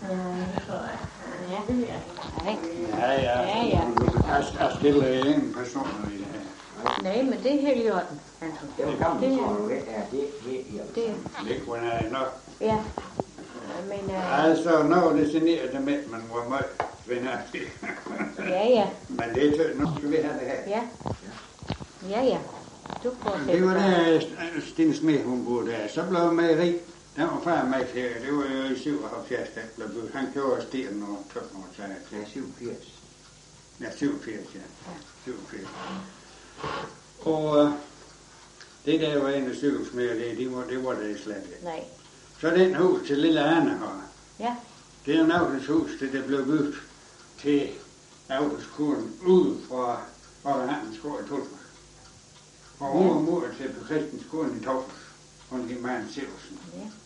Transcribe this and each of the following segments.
Ja. Jeg stiller ingen personer i det her. Nej, men det er helt i orden. Det er gammelt, Det kunne jeg nok. Ja. Men, altså, når det generer det med, man var meget svinagtig. ja. Men det er tødt, nu skal vi have det her. Ja. Du får det var der, Stine Smed, hun boede der. Så blev mejeri. Den var far med til, det var jo i 77, den blev bygget. Han gjorde stien og tøb noget til. Ja, 87. Ja, 87, ja. 87. Og det der var en af cykelsmeder, det var det slet ikke. Nej. Så den hus til lille Anne her. Ja. Det er Navles hus, det blev bygget til Navles kuren ude fra Orlandens gård i Tulsmark. Fra Overmur til på Kristens kuren i Torsens. Hun gik med en Siversen.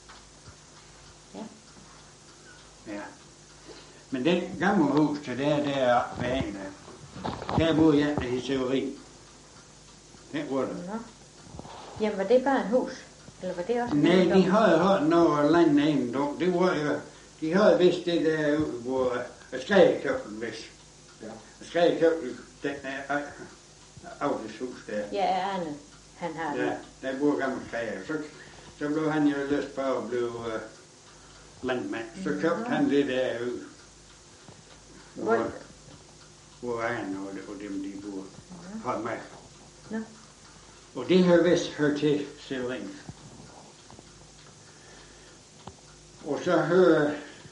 Ja. Men den gamle hus til der ved en der boede jeg i Severin. Den var der. Jamen, var det bare en hus? Eller var det også en nej, de havde hørt noget land ejendom. Det var jo, de havde vist det der ude, hvor Skrædekøblen vist. Ja. Skrædekøblen, den er Augusthus der. Ja, Arne, han har det. Ja, der bor gammel Skrædekøblen. Så blev han jo lyst på at blive landmand. Så købte han det der ud. Hvor Arne og dem de bor. Hold med. Nå. Og det har vist hørt til Severin. Og så hører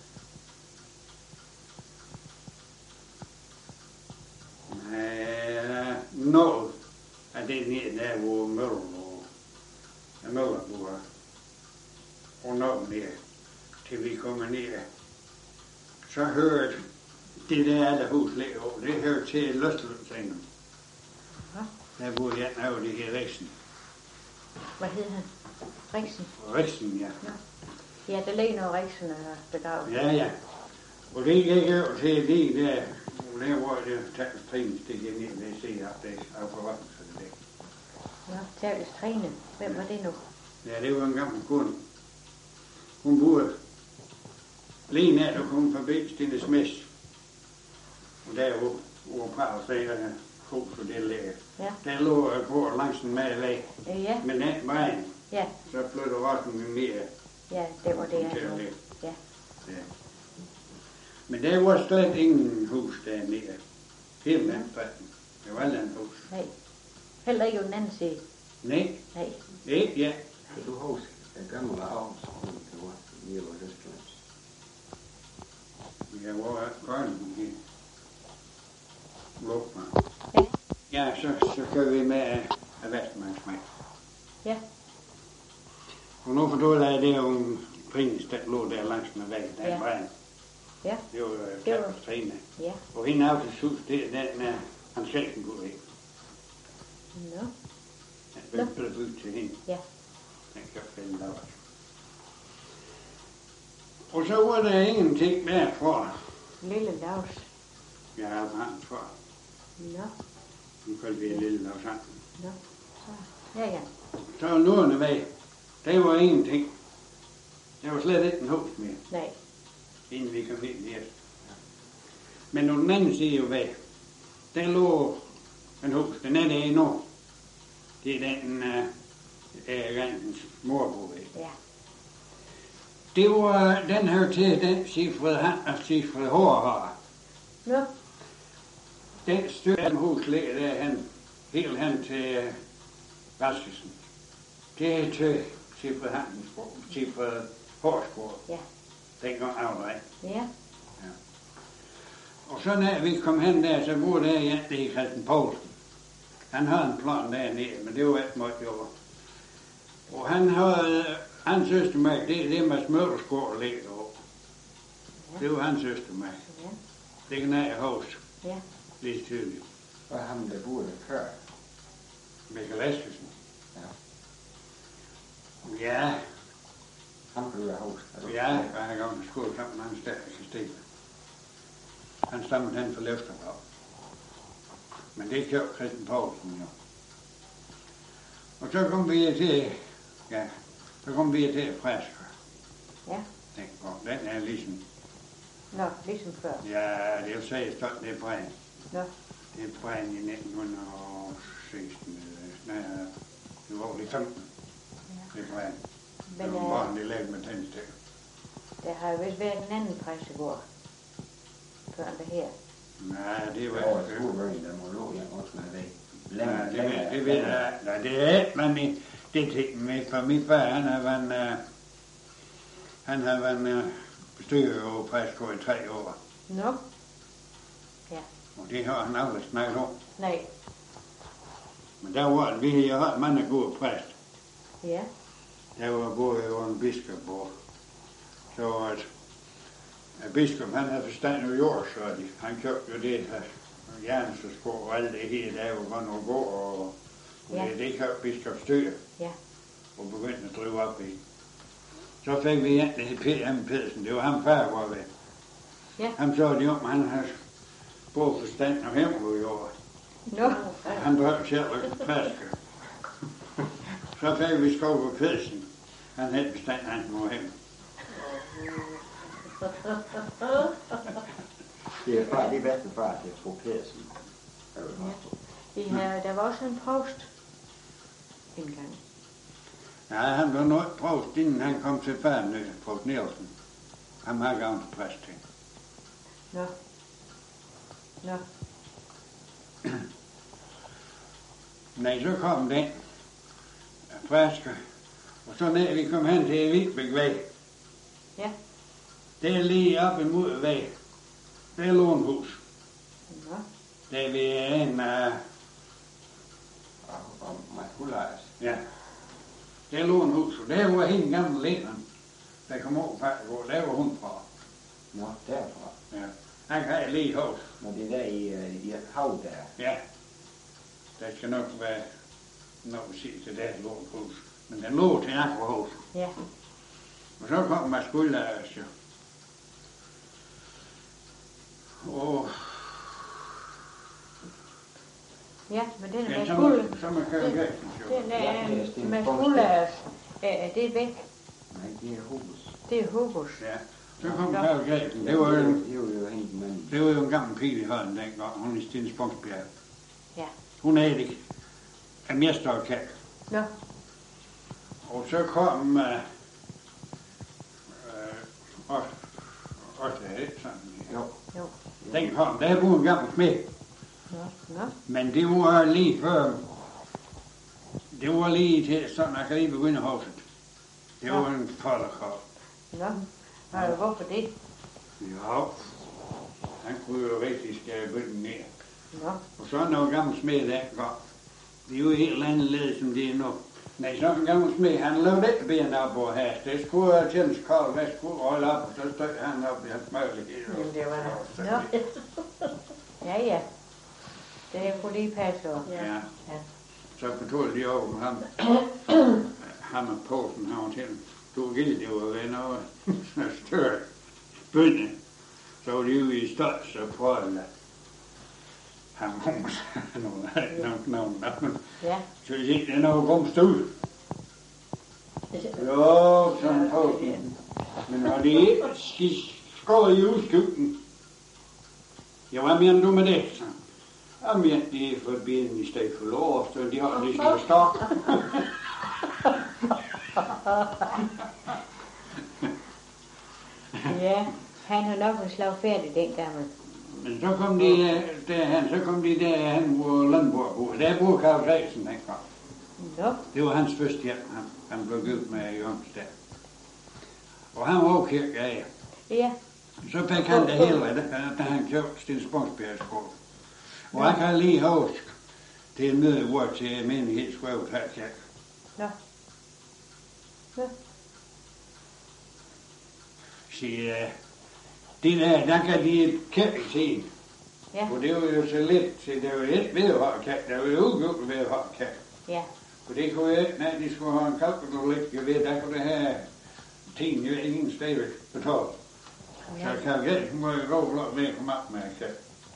noget af det nede der, hvor Møller bor. Og noget mere, til vi kommer ned. Så hører det der alle hus ligger over. Det hører til Løsteløbsengen. Der boede jeg af det her Riksen. Hvad hed han? Riksen? Riksen, ja. Ja, der ligger noget Riksen og begravet. Ja. Og det gik over til det der, hvor det Tales det gik ned, det ser op det af forrettelser det der. Nå, Tales Trine. Hvem var det nu? Ja, det var en gammel kone. Hun boede lige nær, der kom forbi Stine Smes. Og der hvor Prager sagde, hus og det ligger. Ja. Der lå på langs en madelag. Ja. Men den vejen, Ja. så flyttede rotten med mere. Ja, det var det, jeg så. Ja. Men der var slet ingen hus dernede. Hele landstrækken. Det var landhus. Nej. Heller ikke på den anden side. Nej. Ikke, ja. Kan du huske den gamle avlsskole, det var nede på Østlands? Jeg var grøn i Lukman. Ja, så kører vi med af Vestmandsmænd. Ja. Og nu forstår jeg, det er jo en prins, der lå der langs med væggen, den vejen. Ja. Det var Tales Trine. Ja. Og hende af til hus, det er den, han selv kunne gå i. Nå. Den blev bygget til hende. Ja. Den købte den der. Og så var der ingenting mere for. Lille Laus. Jeg har hans for. Nå. Nu kan vi lille Laus sammen. Nå. Ja. Så var Nordene væk. Der var ingenting. Der var slet ikke en hus mere. Nej. Inden vi kom ind der. Men på den anden side jo væk. Der lå en hus. Den er der endnu. Det er den Randens morbo ved. Ja. Det var den her til den Sigfrid Hård har. Nå. Den større hus ligger derhen, helt hen til Raskesen. Det er til Sigfrid Hårdsborg. Ja. Den går afvej. Ja. Og så når vi kom hen der, så boede der en, det hed Christian Poulsen. Han havde en plan dernede, men det var ikke meget jord. Og han havde, hans søster med, det er med smørskål ligger deroppe. Ja. Det var hans søster med. Ja. Det kan jeg huske. Ja. Lidt tydeligt. Og ham, der boede der før. Michael Eskesen. Ja. Ja. Ham kan du have huske. Ja, jeg har gået til skole sammen med hans stærke stil. Han stammede hen for Løfterbrav. Men det købte Christian Poulsen jo. Og så kom vi til, Fræsker. Ja. Den er ligesom Nå, ligesom før. Ja, det vil sige, at det er brændt. Nå, Det er brændt i 1916. Nej, det var lige 15. Det er brændt. men Det var bare det lavede med tændstikker. der har jo vist været en anden præstegård. Før det her. Nej, det Det var var ikke. skolebøgen, der må lå jeg også med det. Nej, det ved jeg. Nej, det er ikke, men det ting med, for min far, han har været bestyrer over præstegård i 3 år. Nå, Og det har han aldrig snakket om. nej, Men der var vi har haft mange gode præst. ja, Der var både en biskop og så var at biskop, han havde forstand af jord, så han købte jo det her Jernsesko og alt det her, der var godt noget gå, og Ja. det købte biskop Styr ja, og begyndte at drive op i. Så fik vi en, der hed P.M. Pedersen, det var ham far var ved. Ja. Ham så de om, han havde både forstand af hemmeliggjort. nå, Han drømte selv at præske. Så fik vi Skov på Pedersen. Han havde bestand, han må hjem. Det er far, det er bedste far, det er Fru Pedersen. der var også en provst engang. Nej, han blev noget provst, inden han kom til faren, provst Nielsen. Han har gavn til præst til. Nå, nå, Nej, så kom den præske. Og så ned, vi kom hen til Vibækvej. ja, Det er lige op imod vej. Det er lånhus. nå, Det er ved en af... Og Mads Gullejers. Ja. Det er lånhus, og der var hende gamle lænderen, der kom over Pakkergård. Der var hun fra. Nå, derfra. Ja. Han kan lige hos. Når det er der i hav der. Ja. Der skal nok være noget at sige til det lånhus. Men den lå til Akkerhus. ja, Og så kom Mads Gullejers jo. Og ja, men den er ja, med så guld. man kan jo gætte jo. Den Ja, det er er Sten med Poulsen. guld, det er væk. Nej, det er hus. Det er Hobos. Ja. Så kom Karl Greisen. Det var jo helt mand. det var jo en gammel pige, vi havde dengang. Hun er Stine Spongsbjerg. Ja. Hun er ikke af Mjerstorkær. Nå, Og så kom også ikke sådan. Jo. jo, Den kom, der boede en gammel smed. nå, nå, Men det var lige før, det var lige til sådan Akademibegynderhuset. Det var en folderkrav. nå. Og hvorfor det? Ja, han kunne jo rigtig skære bøtten ned. Nå, Og så er noget gammel smed der kom. Det er jo helt andet led, som det er nu. Nej, så en gammel smed, han lavede ikke ben op på her. Det skulle tændes koldt, hvad skulle holde op, og så stod han op i hans møgelighed. jamen det var det. Nå, ja, ja. Det kunne lige passe over. Ja. Ja. Så fortalte de over med ham. Ham og Poulsen, han var til. Du gild, det var ved noget større bønne. Så var de ude i Stols og prøvede at ham hummus. Nogen. Ja, Så jeg siger, det er noget gumst ud. Jo, sådan Poulsen. Men når det ikke skåret i udskylden. Ja, hvad mener du med det? Så. Jeg mener, det er for bilen i stedet for lov, så de har lige sådan en stok. ja. Han har nok været slagfærdig den gamle. Men så kom de derhen, hvor Landborg boede. Der boede Karl Greisen, han kom. Nå, Det var hans første hjem, han blev givet med Jørgens der. Og han var også kirkeejer. ja, Så fik han det hele, da han købte Sten Spongsbjergs skole. Og han kan lige huske til en møde, hvor til menighedsskrevet her kirke. nå, nå, Sige, det der kan de kirke sige. ja, Og det var jo så lidt, så det var ikke ved at have kirke, det var jo udgjort ved at have kirke. ja, For det kunne jeg ikke, nej, de skulle have en kalkulat, jeg ved, der kunne det have 10, jeg ved ingen sted betalt. Så Karl Greisen må jo gå blot med at komme op med kirke.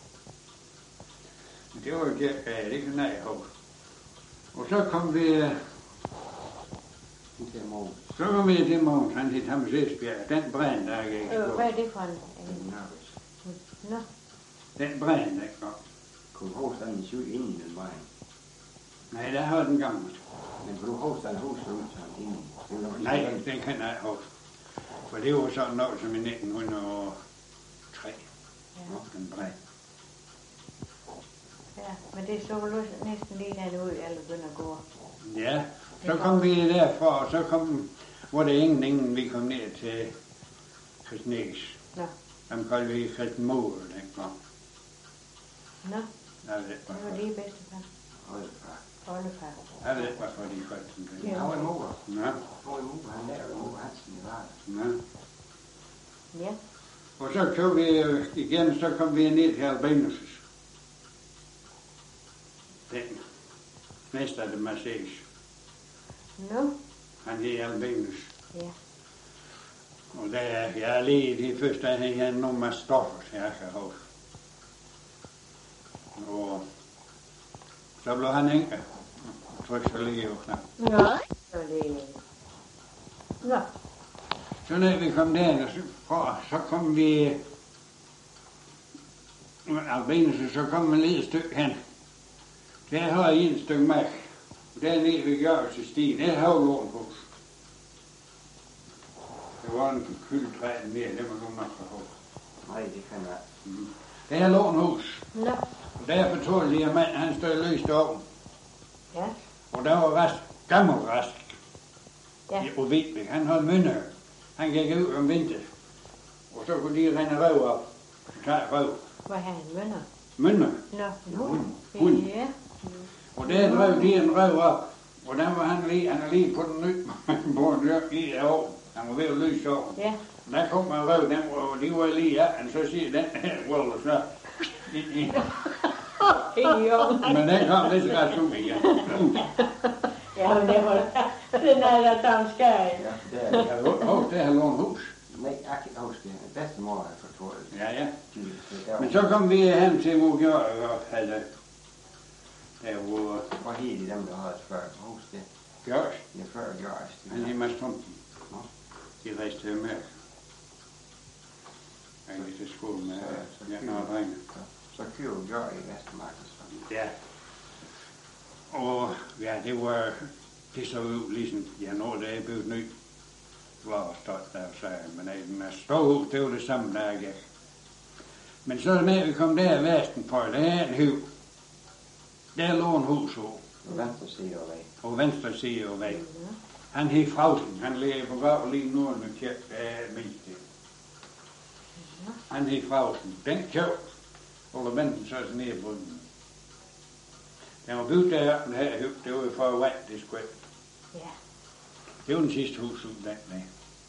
Men det var jo kirke, ja, det kan jeg huske. Og så kom vi Til morgen. Så kom vi til Mogens, han hed ham Esbjerg. Den brænd, der gik i Hvad er det for en? Nervøs. Nå, Den brænd, ikke? Kunne du huske, den syg inden i den vejen? Nej, der har den gamle. Men kunne du huske, den huske ud til inden? Nej, den kan jeg ikke huske. For det var sådan noget som i 1903. ja. Den brænd. Ja, men det så vel også næsten lige den ud, alle begynder at gå. Ja, så kom vi derfra, og så var det ingen, vi kom ned til Christnæs. Nå, Dem kaldte vi Christmor, den kom. nå, Jeg ved ikke, det var hvorfor. lige bedstefar. Oldefar. Oldefar. Jeg ved ikke, hvorfor de kaldte den det. Han var en mor. Nå, Han var en mor. Han lavede mor Hansen i Varde. nå. Ja, Og så tog vi igen, så kom vi ned til Albinus. Den mester af det massage. nå, Han hed Albinus. ja. Og der, jeg er lige de første, han havde nummer stoffer, jeg kan huske. Og så blev han enke. Tryk så lige og knap. Nå, så det... Nå, Så når vi kom der, så kom vi... Albinus, så kom man lige et stykke hen. Der har jeg et stykke mærk. Dernede ved Jørgensstien, der har jo hus. Det var en kyldtræ mere, det må du nok have huske. Nej, det kan jeg ikke. Der er lånhus. nå, Og der fortalte jeg mand, han stod løst over. ja, Og der var rask, gammel rask. ja, I Ovitbæk. Han havde mønner. Han gik ud om vinteren. Og så kunne de rende røv op. Tage røv. hvor han mønner. Mønner. Nå, Hund. ja, Og der drev de en røv op. Og der var han er lige på den nye, på en røv i år. Han var ved at lyse over. ja, Der kom en røv, de var lige ja, og så siger den her røv, og så ind i. Men den kom lidt så godt ud igen. ja, men det var, den er der tager skæring. Ja, det er det. Jeg husker, der har lånt hus. Nej, jeg kan ikke huske det. Bedstemor har fortalt. Ja, ja. Der Men så kom vi hen til Mugjør og havde der hvor var helt i dem, der havde før. Husk det. Gjørs. Ja, før Gjørs. Han er Mads Thomsen. De rejste til Amerika. Han gik til skole med og drenge. Så køber Gjør i Vestermarken. Ja. Og ja, det så ud ligesom, ja, når det er blevet ny. Var stolt der, sagde jeg. Men den er stor, det var det samme, der jeg gik. Men så når vi kom der i Vesten på, der er en høv. Der lå en hus over. Og venstre side af vej. På venstre side af vejen. Han hed Frausen. Han ligger på grav lige nu med kirke af Mindsted. Han hed Frausen. Den køb, Ole Bensen så ned i bunden. Den var bygget der, den her høb, det var jo for vand, det skulle ikke. Ja, Det var den sidste hus ud den dag.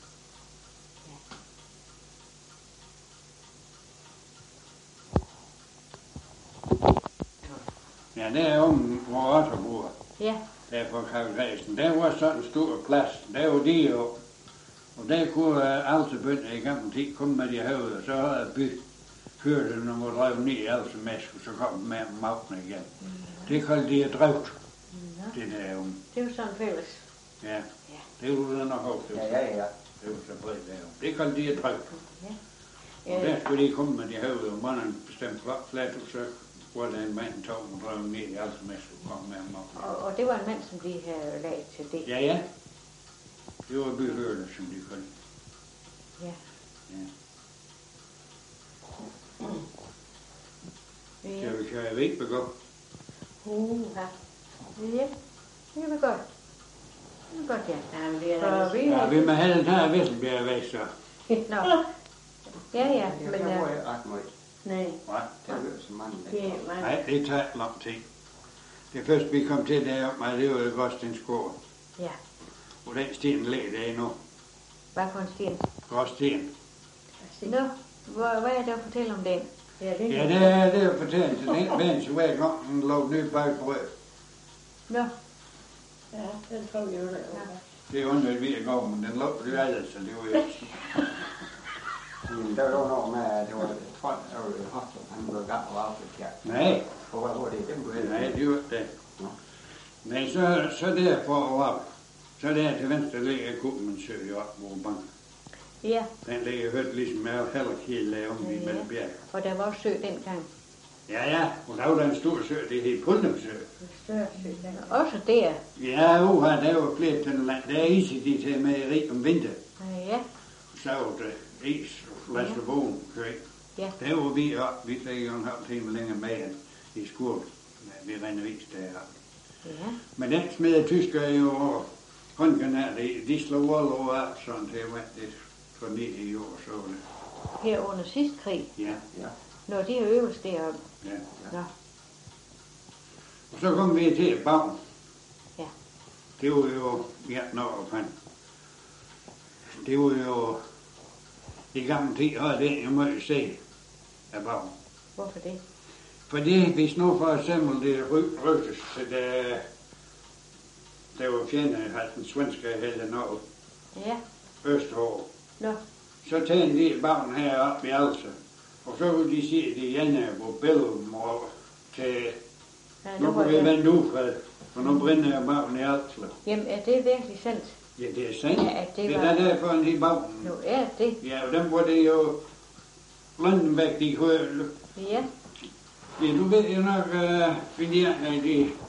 Ja, der er om, hvor Otto bor. ja, Der på Karlgræsen. Der var sådan en stor plads. Der var de jo. Og der kunne alle bønder i gamle tid komme med de højde, og så havde by kørte, når man drev ned i altså mask, og så kom de med magten igen. Det kaldte de drevet, nå, det der om. det var sådan fælles. Ja, det var du nok også. Ja. Det var så bredt der. Det kaldte de drevet. Ja, Og der skulle de komme med de højde, og man en bestemt flat, og så var der en mand, der tog og drev ned i altså mask, og kom med magten. og det var en mand, som de havde lavet til det. Ja. Det var byhørende, som de kaldte. Ja. Ja. Ja. Skal vi køre væk, begå? Ja. Ja, det var godt. Det var godt, ja. Ja, men det er Så vi Ja, vi må have den her Vissenbjerg væk, så. Nå. Ja, men Jeg var ikke ret meget. Nej, Nej, Det var så mange. det er meget. nej, det tager lang tid. Det første, vi kom til deroppe, det var jo Gråstensgård. ja. Og den sten ligger der endnu. Hvad for en sten? Gråsten. Nå, hvad er det at fortælle om den? Ja, det Ja, er det er at fortælle til den vens, hver gang den lå ny bagbrød. Nå, Ja, den tror jeg jo, det var. Det undrede vi at gå, men den lå jo aldrig, så det var jo... Der var noget med, at det var et folk, der var i hoften. Han blev gammel og afgiftet. Nej, Og hvad var det? Dem kunne nej, det var ikke det. Nå. Men så derfor var Så der til venstre ligger Kuppelmannsø op mod banken. Ja, Den ligger hørt ligesom med heller helt lavt i mellem bjerg. og der var også sø dengang. Ja, og der var der en stor sø, det hed Pundumsø. En større sø, der. Også der. Ja, der var flere til land. Der er is i de til mejeri om vinteren. Ja, Så var det is og Laslevågen kød. Ja. Der var vi op, vi fik jo en halv time længere med end i skole. Vi rendte vis deroppe. ja. Men den smed tysker jo over håndgranater. De slog vold over alt sådan til, at det for ned i jord så var det. Her under sidste krig. Ja, Ja. Når de er øverst deroppe. ja. Nå, Og så kom vi til Bagen. Ja. Det var jo, ja, når han. Det var jo, i gamle tid havde det jo meget se af Bagen. hvorfor det? Fordi hvis nu for eksempel det rygtes, at der var fjender, at den svenske hele Norge, Ja, Østerhår, nå, så tændte de Bagen heroppe i Alse. Og så kunne de se det ene på Bellum og til, ja, nu var kan vi det. vende ufred, for nu brænder Bagen i Alse. Jamen, er det virkelig sandt? Ja, det er sandt. Ja, det Det var- er derfor en i Bagen. Nu er det. Ja, og dem var det jo Landenbæk, de kunne. Ja, Ja, du ved jo nok, indianerne,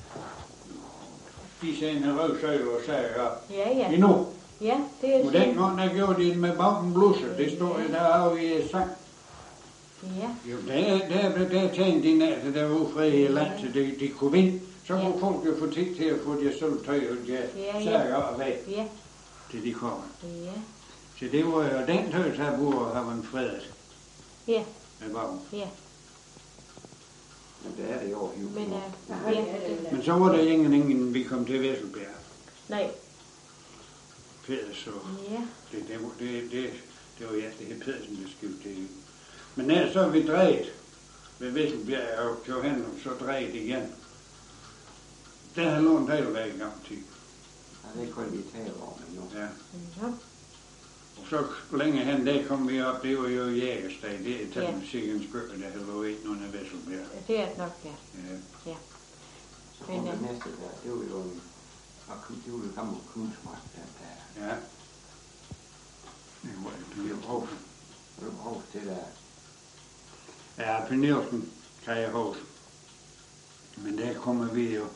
de sendte røvsøg og sager op. ja, ja. Endnu. Ja, det er Og sandt. dengang, der gjorde de det med Bagen blusser. Det står jo deroppe i sang. Ja, Jo, der tænkte de nær, der var ufred i land, så de kunne vinde. Så kunne Ja. folk jo få tid til at få deres sølvtøj og deres Ja, ja. sager op væk, ja, til de kommer. ja, Så det var jo den tøs, her burde have været fredet ja, med Bagen. ja. Men det er det jo over Men, hiv. ja, det, Men så var der ingen, vi kom til Vesselbjerg. nej, Pedersen, så ja, det var ja, det hed Pedersen, der skiftede det. Men når så vi drejet ved Vesselbjerg og kørte hen, og så drejet igen. Der havde lånt teglværk i gang tid. Ja, det er kun vi taler om nu. Ja. nå, Og så længere hen, der kom vi op, det var jo Jægerstad. Det er til musikkens skøkker, der havde været ind under Vesselbjerg. det er det nok, ja. Ja. Så kom det næste der, det var jo en, det var jo gammel kunstmark, den der. Ja. Det var det, jeg brugte. Og du har det der. Ja, P. Nielsen kan jeg huske. Men der kommer vi jo.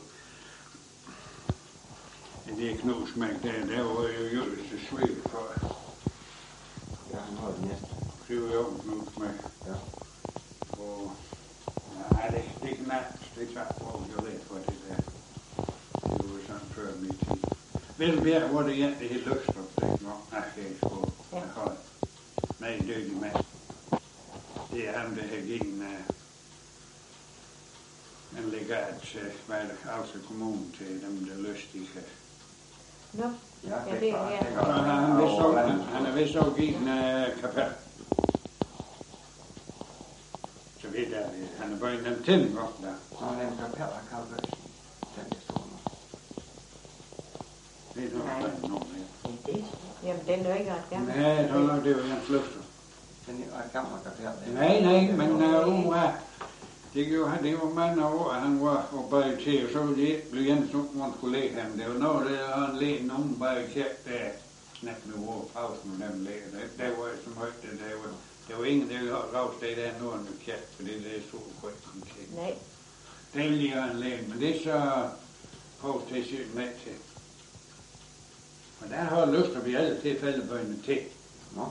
Det er knusmærk der var jo Jølse Sved for. Ja, han har det næste. Det var jo knusmærk. Ja. Og nej, det er knap. Det tager på jo lidt for det der. Det var sådan før min tid. Vesselbjerg, hvor det egentlig hed Løgstrup, det er ikke nok. Nej, det er sgu. Ja. Jeg har med en dygtig mand. Det er ham, der har givet en legat til Alse Kommune til dem, der lyst, de kan. Nå, Ja, Ja, det er- ja. Og så har han er vist også givet en kapel. Så ved jeg, han er bare en dem til godt der. Så er den kapel af Karl Bøgsen. Den der står nu. Det er nok bare nogen af. jamen, den er jo ikke ret gammel. Nej, jeg tror nok, det var Jens Løfter. Den er gammel kapel. der. Nej, men det var mange år, at han var og bag til, og så ville de ikke blive Jens nogen, man skulle lægge ham. Det var noget, der han lægge nogen bag kirke, der snart med vores pausen, og dem lægge. Der var så højt, der var ingen, der ville have gravsted der nu end kirke, for det er så højt som kirke. Nej, Det ville de have lægge, men det er så provst til sygt med til. Og der har lyst at vi alle tilfælde bøjne til. Nå,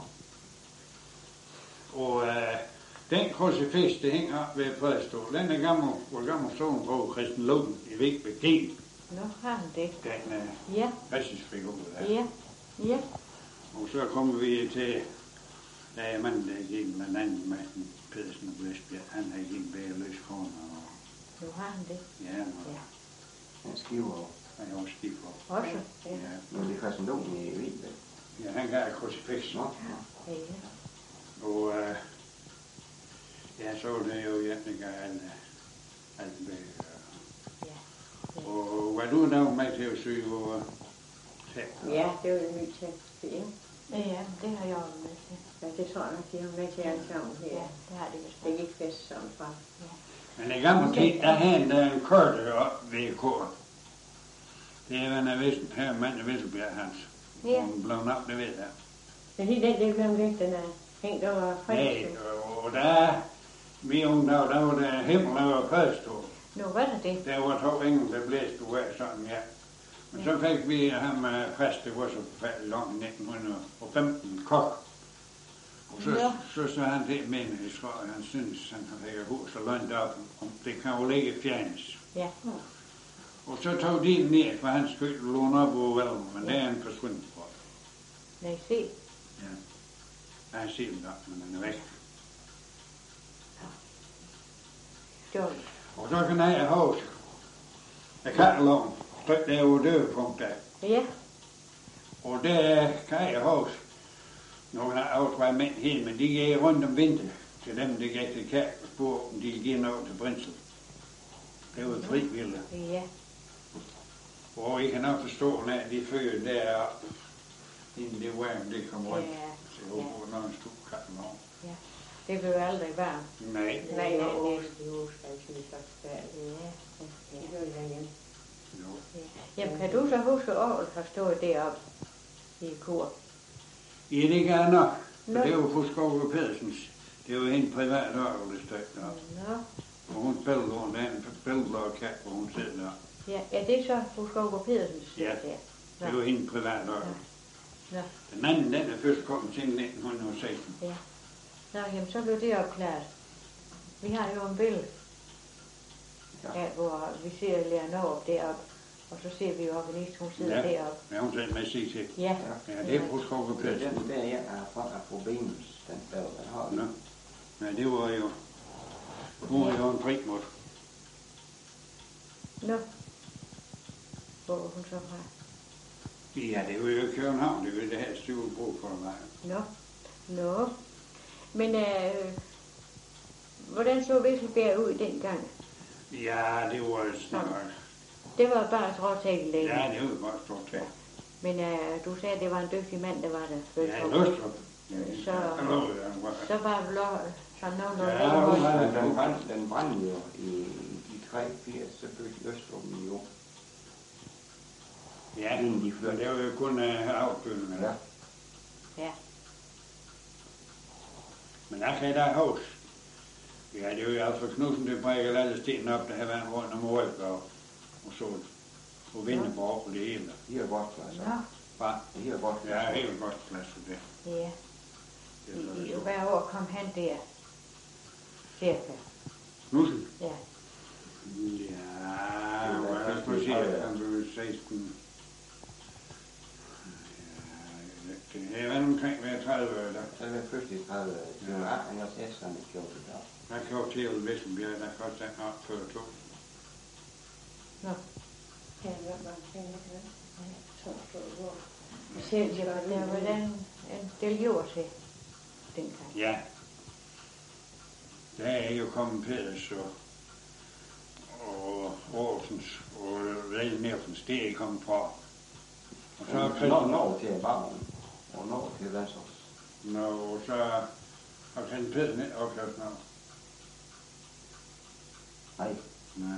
Og den krucifix, det hænger op ved prædestol, den er gammel solen på Christen Lund i Vigbe Kiel. nu har han det. Den Ja, Christusfigur der. ja, ja, Og så kommer vi til, der er manden, der er givet med en anden mand, Pedersen og Vestbjerg. Han har givet bedre løs kroner. Og nu har han det. ja, og Ja. den skiver. han er også skidt for. Også, ja. Ja, Men det er Christian Lund i Vigbe. ja, han gav et krucifix. Nå, Ja, Og ja, så var det jo egentlig alt med. ja. Og var du der med til at søge hvor Ja, det var en ny ting. Ikke? Ja, det har jeg også med til. Ja, det tror jeg nok, de har med til alle sammen her. Ja, det har det vist. Det gik fest sammen fra. Men i gamle tid, der havde han en kørte op ved kor. Det er en af Visten, her mand af Visselbjerg, hans. Ja. Hun blev nok, det ved jeg. Men det er den, det blev væk, den er hængt over Nej, fredsen. og der, vi unge dage, der var der himmel, der var prædstol. Nu var det det. Der var 2 engel, der blæste ud af sådan, ja. Men så fik vi ham præst, det var så forfærdeligt langt i 1915, kok. Og så sagde han det med, jeg tror, han synes, han fik et hus og lønnet op, om det kan jo ligge fjernes. Ja. Og så tog de den ned, for han skulle låne op over Valm, men der er han forsvundet fra. Nej, se. Ja. Jeg har set den op, men den er væk. Dårligt. Og så kan jeg huske, jeg kan ikke låne, der er jo døvepunkt der. Ja. Og der kan jeg huske, nogle af os var mænd hen, men de gik rundt om vinteren til dem, der gik til Kærkesborg, de gik over til Brindsel. Det var frivillige. Ja. Og I kan nok forstå, at de fødte deroppe, inden det var, det kom rundt. Ja. Så jeg håber, når en stor katten over. Ja. Det blev aldrig varmt. Nej. Nej, det husker altid så forfærdeligt. Ja. Det gør det igen. Jo. Ja. Jamen, kan du så huske, at Aarhus har stået deroppe i kor? Ja, det kan jeg nok. For Nå. det var fru Skov Pedersens. Det var en privat orgel, det stod deroppe. Nå. Og hun spillede rundt af en spilblå kat, hvor hun sidder der. Ja, det er så fru Skovgaard Pedersens Ja. der. Det var en privat orgel. Nå. Den anden, den er først kommet til 1916. Ja. Nå, jamen, så blev det opklaret. Vi har jo en billede, Ja. hvor vi ser Leonor deroppe, og så ser vi jo organist, hun sidder Ja. deroppe. Ja, hun sidder med sig til. Ja. Ja, det er fru Skov Det er Pedersen. den der, jeg har fået af Probenus, den der, den har vi. Nå. Ja, det var jo... Hun var jo en primod. Nå. Hvor var hun så fra? Ja, det var jo København, det var det her styve brug for mig. Nå. Nå. Men hvordan så Visselbjerg ud dengang? Ja, det var snart. Det var bare et råtækket læge. Ja, det var godt stort til. Men du sagde, at det var en dygtig mand, der var der. Ja, Løstrup. Så var det sådan nogenlunde Ja, hun læge. var- Den brændte jo i 83, så fødte Østrup jo. Ja, Inden de men flyttede. det var jo kun afbødende. Ja. Ja. Men jeg kan da huske. Ja, det var jo altså Knudsen, der brækkede alle sten op, der havde været rundt om året, og så på Vindeborg og det hele. De har godt plads. Nå. Bare, De har godt ja, plads. helt godt plads for det. Ja. Det er så det så. Hver år kom han der. Cirka. Knudsen? Ja. Ja, hvad skal man sige, han blev 16. Ja, det er omkring hver 30 år, der. Så er det først i 30, det var 18 års æsterne gjorde det der. Der kan jo til at Visselbjerg, der kan også den op før 2. Nå. Ja, hvad var det? Jeg tror, det var selv, Ja, der var den en del jord til dengang. Ja. Der er jo kommet Peders og Aarhusens og Vælge Nærfens, det er ikke kommet fra. Og så er Når til Barmen, og når til Venstres. Nå, og så har Christian Pedersen ikke opklaret noget. Nej, Nej.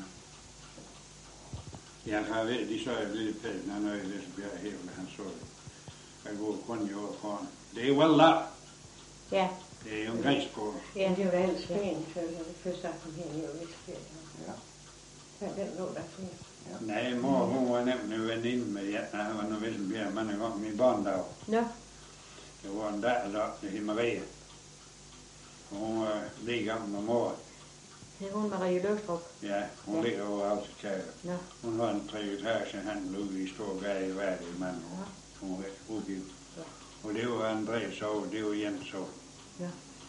Jeg har ved, de så er lidt Pedersen, han er i Visselbjerg hævende, han så det. Jeg går kun i år foran. Det er jo vel der. Ja. Det er jo en græsgård. Ja, det var alt spændende, før det første kom her i Østfjord. ja. Ja, den lå der til. Nej, mor, hun var nemlig veninde med Jan, han var nu Visselbjerg mange gange min barndag. Nå. Det var en dag deroppe, der hed Maria. Og hun var lige gammel med mor. Det er hun Marie Løstrup. Ja, hun ligger over Altekære. Nå. Hun har en 3 etager handel ude i Storgade i Værdig i mange år. Hun var udgivet. Ja. Og det var André sov, det var Jens sov. Ja.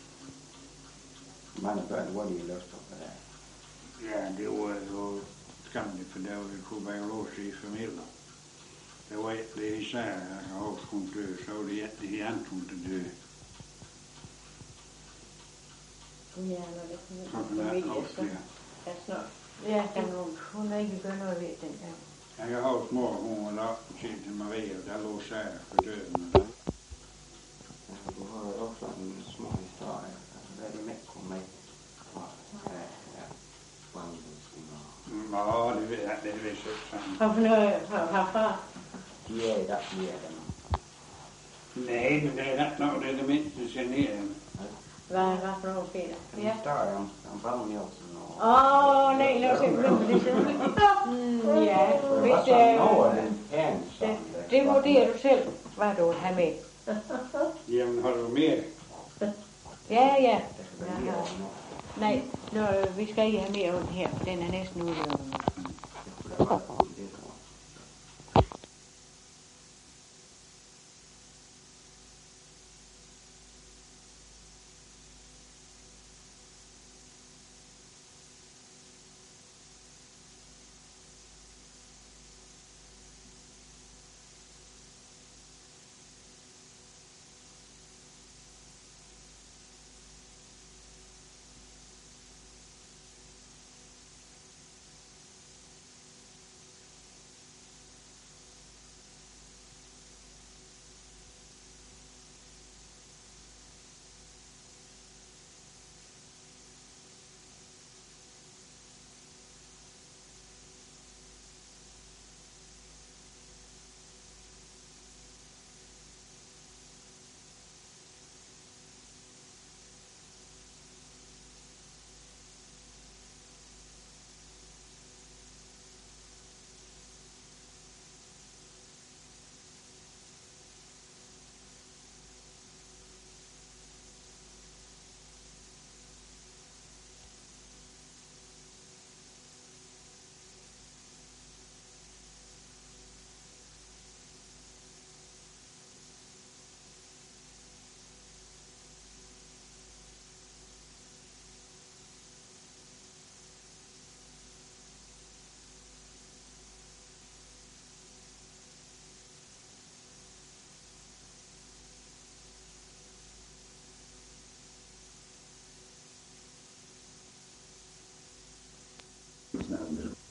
Mange børn var de i Løstrup. Ja, det var jo skamligt, for der var det tuberkulose i familier. Der var ikke det især, jeg kan huske, hun døde, så var det ikke Anton, der døde. Ja, når det Så kom kan ud jeg familie, huske så det. er snart. Ja, hun er ikke begyndt at ved dengang. Jeg kan huske, mor, hun var deroppe og til Maria, der lå sager for døden. Og der. Du har jo også en små historie, hvad det med kom med fra brandhusen og... Nå, det ved jeg det er vist ikke sådan. Har hun herfra? De er i dag, de er der nu. Nej, men det er ret nok, det er det mindste generende. Hvad for noget sker der? Den står jo om Bavn Nielsen og... Nej, nu kan vi blive det selv. Ja, hvis det vurderer du selv, hvad du vil have med. Jamen, har du mere? Ja. Der skal være mere over nu. Nej, vi skal ikke have mere af den her, for den er næsten udløbet. Det er It's not